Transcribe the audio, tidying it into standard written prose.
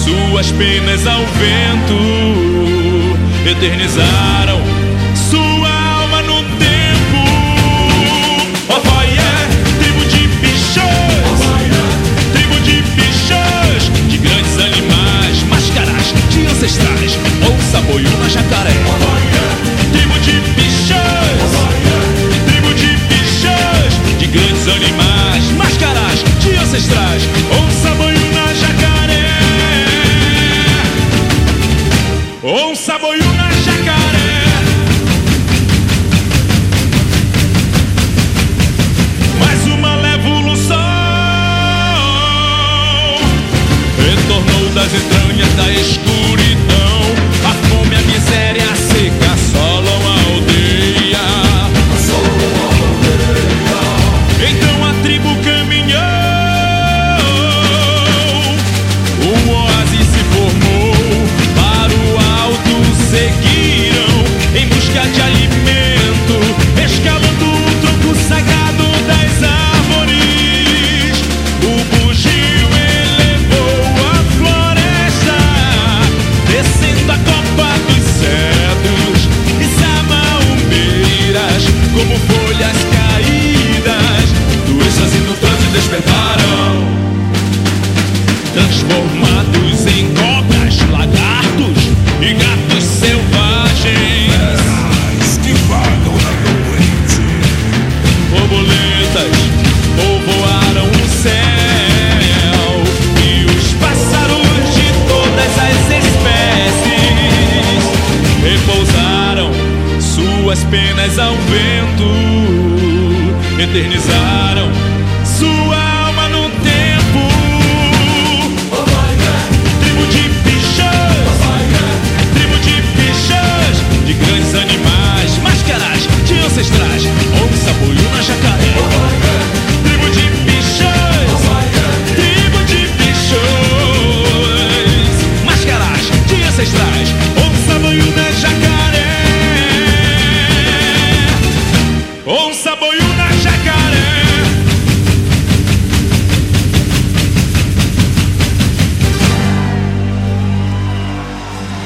suas penas ao vento, eternizaram sua alma no tempo. Ovoié, tribo de bichos, tribo de bichos, de grandes animais, máscaras de ancestrais, ouça boiuna jacaré. Tribo de bichos, tribo de bichos, de grandes animais, máscaras de ancestrais, ouça boiuna jacaré. Onça, boiuna, jacaré. Mais uma malévolo sol retornou das entranhas da escuridão. A fome, a miséria, a seca assolam a aldeia. Então a tribo caminhou, um oásis se formou. Seguiram em busca de alimento, escalando o tronco sagrado das árvores. O bugio elevou a floresta, descendo a copa dos cedros e samaúmeiras, como folhas caídas. Doenças e no trânsito despertaram, transformados em cobras, lagartos e gatos selvagens, que vagam na noite. Borboletas povoaram o céu e os pássaros de todas as espécies repousaram suas penas ao vento, eternizaram